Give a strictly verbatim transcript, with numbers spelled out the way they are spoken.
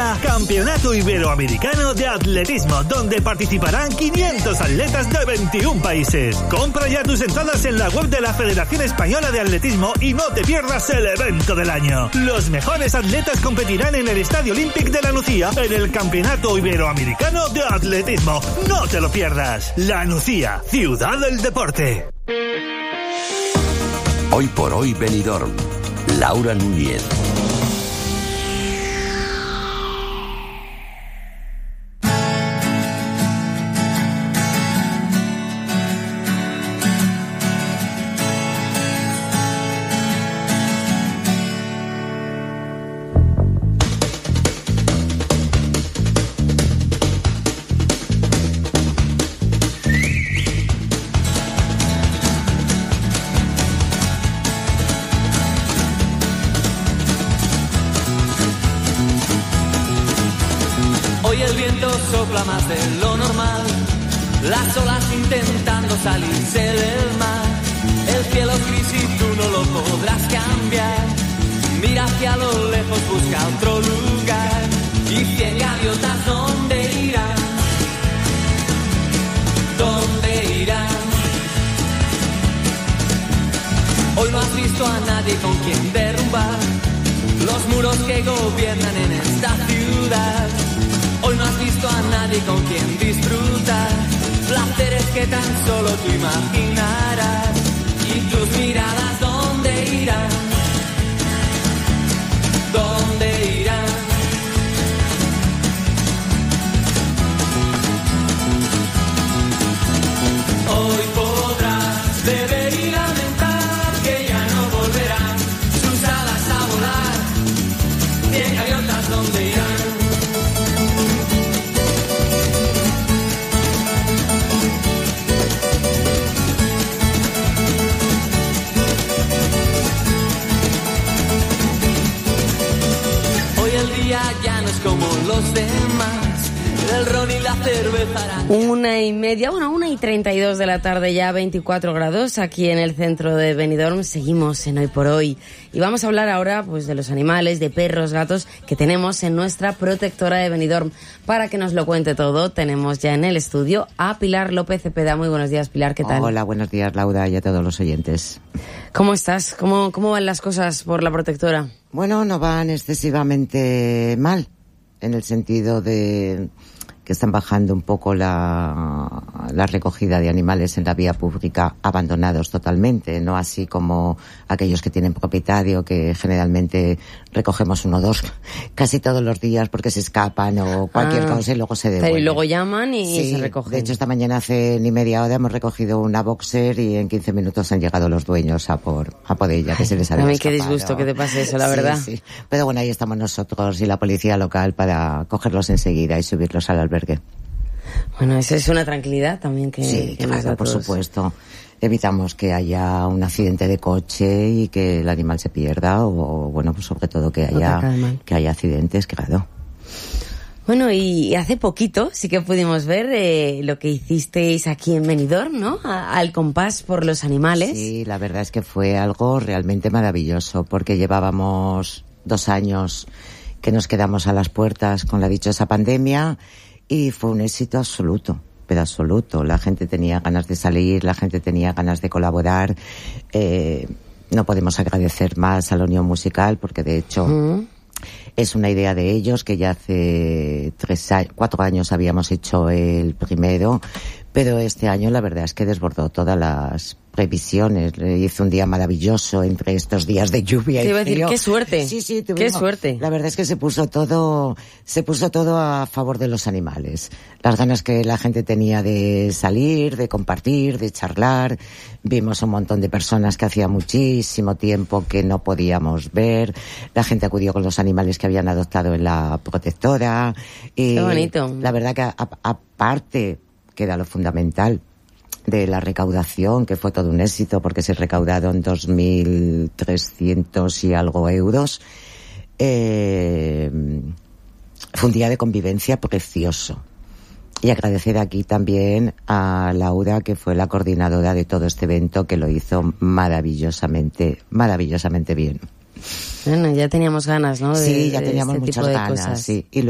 Llega Campeonato Iberoamericano de Atletismo, donde participarán quinientos atletas de veintiún países. Compra ya tus entradas en la web de la Federación Española de Atletismo y no te pierdas el evento del año. Los mejores atletas competirán en el Estadio Olímpic de La Nucía en el Campeonato Iberoamericano de Atletismo. No te lo pierdas. La Nucía, ciudad del deporte. Hoy por hoy Benidorm. Laura Núñez. Sopla más de lo normal, las olas intentando salirse del mar. El cielo es gris y tú no lo podrás cambiar. Mira hacia lo lejos, busca otro lugar. Y cien gaviotas, ¿dónde irán? ¿Dónde irán? Hoy no has visto a nadie con quien derrumbar los muros que gobiernan en esta ciudad. Hoy no has visto a nadie con quien disfrutar placeres que tan solo tú imaginarás. Y tus miradas, ¿dónde irán? ¿Dónde irán? Hoy podrás beber y lamentar que ya no volverán sus alas a volar. Cien gaviotas, ¿dónde irán? Ya no es como los demás, el ron y la cerveza. Una y media, bueno, una y treinta y dos de la tarde ya, veinticuatro grados aquí en el centro de Benidorm. Seguimos en Hoy por Hoy y vamos a hablar ahora pues de los animales, de perros, gatos que tenemos en nuestra protectora de Benidorm. Para que nos lo cuente todo, tenemos ya en el estudio a Pilar López Cepeda. Muy buenos días, Pilar, ¿qué tal? Hola, buenos días, Laura, y a todos los oyentes. ¿Cómo estás? ¿Cómo, cómo van las cosas por la protectora? Bueno, no van excesivamente mal, en el sentido de que están bajando un poco la, la recogida de animales en la vía pública abandonados totalmente, no así como aquellos que tienen propietario, que generalmente recogemos uno o dos casi todos los días porque se escapan o cualquier ah, cosa y luego se devuelven. Pero y luego llaman y sí, se recogen. De hecho, esta mañana hace ni media hora hemos recogido una boxer y en quince minutos han llegado los dueños a por, a por ella, que se les había escapado. A mí qué disgusto que te pase eso, la sí, verdad. Sí. Pero bueno, ahí estamos nosotros y la policía local para cogerlos enseguida y subirlos al albergue. Bueno, eso es una tranquilidad también que, sí, que claro, por supuesto. Evitamos que haya un accidente de coche y que el animal se pierda o, bueno, pues sobre todo que haya, que haya accidentes, claro. Bueno, y hace poquito sí que pudimos ver eh, lo que hicisteis aquí en Benidorm, ¿no? A, al compás por los animales. Sí, la verdad es que fue algo realmente maravilloso porque llevábamos dos años que nos quedamos a las puertas con la dichosa pandemia y fue un éxito absoluto, pero absoluto. La gente tenía ganas de salir, la gente tenía ganas de colaborar. Eh, no podemos agradecer más a la Unión Musical porque de hecho... Mm. Es una idea de ellos que ya hace tres, cuatro años habíamos hecho el primero, pero este año la verdad es que desbordó todas las previsiones. Hizo un día maravilloso entre estos días de lluvia Te y iba a decir, frío. qué suerte. Sí, sí, tuvimos, qué suerte. La verdad es que se puso todo, se puso todo a favor de los animales. Las ganas que la gente tenía de salir, de compartir, de charlar. Vimos un montón de personas que hacía muchísimo tiempo que no podíamos ver. La gente acudió con los animales que habían adoptado en la protectora. Y qué bonito. La verdad que a, aparte queda lo fundamental de la recaudación, que fue todo un éxito porque se recaudaron dos mil trescientos y algo euros. Eh, fue un día de convivencia precioso. Y agradecer aquí también a Laura, que fue la coordinadora de todo este evento, que lo hizo maravillosamente, maravillosamente bien. Bueno, ya teníamos ganas, ¿no? De, sí, ya de teníamos este muchas tipo de ganas, cosas. sí. Y